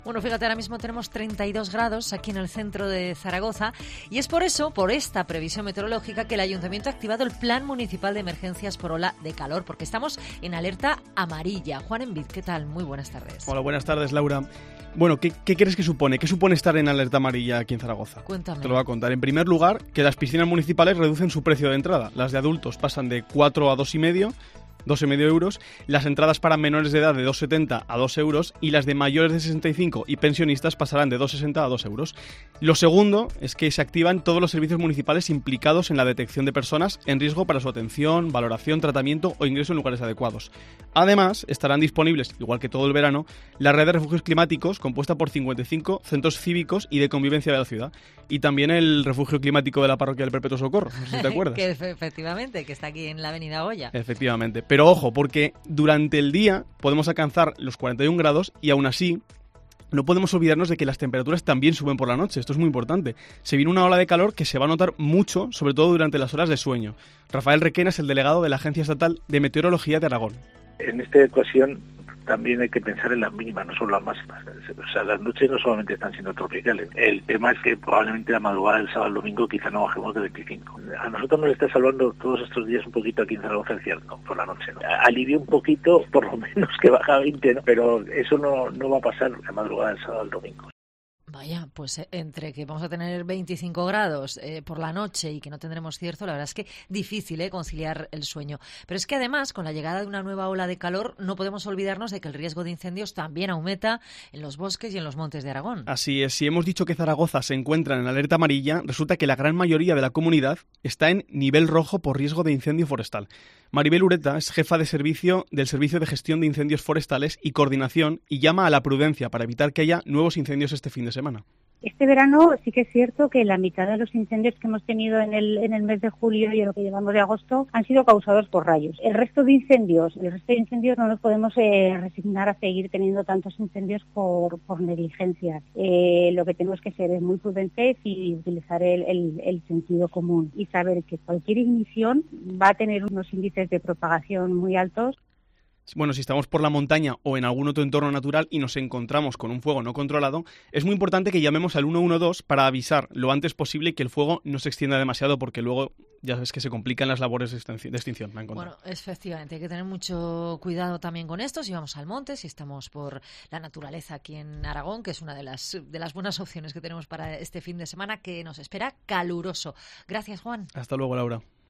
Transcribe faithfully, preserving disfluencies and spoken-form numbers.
Bueno, fíjate, ahora mismo tenemos treinta y dos grados aquí en el centro de Zaragoza y es por eso, por esta previsión meteorológica, que el Ayuntamiento ha activado el Plan Municipal de Emergencias por Ola de Calor, porque estamos en alerta amarilla. Juan Envid, ¿qué tal? Muy buenas tardes. Hola, buenas tardes, Laura. Bueno, ¿qué, ¿qué crees que supone? ¿Qué supone estar en alerta amarilla aquí en Zaragoza? Cuéntame. Te lo voy a contar. En primer lugar, que las piscinas municipales reducen su precio de entrada. Las de adultos pasan de cuatro a dos y medio, dos y medio euros, las entradas para menores de edad de dos setenta a dos euros y las de mayores de sesenta y cinco y pensionistas pasarán de dos sesenta a dos euros. Lo segundo es que se activan todos los servicios municipales implicados en la detección de personas en riesgo para su atención, valoración, tratamiento o ingreso en lugares adecuados. Además, estarán disponibles, igual que todo el verano, la red de refugios climáticos compuesta por cincuenta y cinco centros cívicos y de convivencia de la ciudad. Y también el refugio climático de la parroquia del Perpetuo Socorro, no sé si te acuerdas. Que efectivamente, que está aquí en la avenida Goya. Efectivamente. Pero ojo, porque durante el día podemos alcanzar los cuarenta y un grados y aún así no podemos olvidarnos de que las temperaturas también suben por la noche. Esto es muy importante. Se viene una ola de calor que se va a notar mucho, sobre todo durante las horas de sueño. Rafael Requena es el delegado de la Agencia Estatal de Meteorología de Aragón. En esta ecuación también hay que pensar en las mínimas, no solo las máximas. O sea, las noches no solamente están siendo tropicales. El tema es que probablemente la madrugada del sábado al domingo quizá no bajemos de veinticinco. A nosotros nos está salvando todos estos días un poquito aquí en Zaragoza el cierto, por la noche, ¿no? Alivia un poquito, por lo menos que baja a veinte, ¿no? Pero eso no, no va a pasar la madrugada del sábado al domingo. Vaya, pues eh, entre que vamos a tener veinticinco grados eh, por la noche y que no tendremos cierzo, la verdad es que difícil eh, conciliar el sueño. Pero es que además, con la llegada de una nueva ola de calor, no podemos olvidarnos de que el riesgo de incendios también aumenta en los bosques y en los montes de Aragón. Así es, si hemos dicho que Zaragoza se encuentra en alerta amarilla, resulta que la gran mayoría de la comunidad está en nivel rojo por riesgo de incendio forestal. Maribel Ureta es jefa de servicio del Servicio de Gestión de Incendios Forestales y Coordinación y llama a la prudencia para evitar que haya nuevos incendios este fin de semana. Este verano sí que es cierto que la mitad de los incendios que hemos tenido en el en el mes de julio y en lo que llevamos de agosto han sido causados por rayos. El resto de incendios, el resto de incendios no nos podemos eh, resignar a seguir teniendo tantos incendios por, por negligencia. Eh, lo que tenemos que ser es muy prudentes y utilizar el, el, el sentido común y saber que cualquier ignición va a tener unos índices de propagación muy altos. Bueno, si estamos por la montaña o en algún otro entorno natural y nos encontramos con un fuego no controlado, es muy importante que llamemos al uno uno dos para avisar lo antes posible que el fuego no se extienda demasiado, porque luego ya sabes que se complican las labores de extinción. Me bueno, efectivamente, hay que tener mucho cuidado también con esto. Si vamos al monte, si estamos por la naturaleza aquí en Aragón, que es una de las, de las buenas opciones que tenemos para este fin de semana, que nos espera caluroso. Gracias, Juan. Hasta luego, Laura.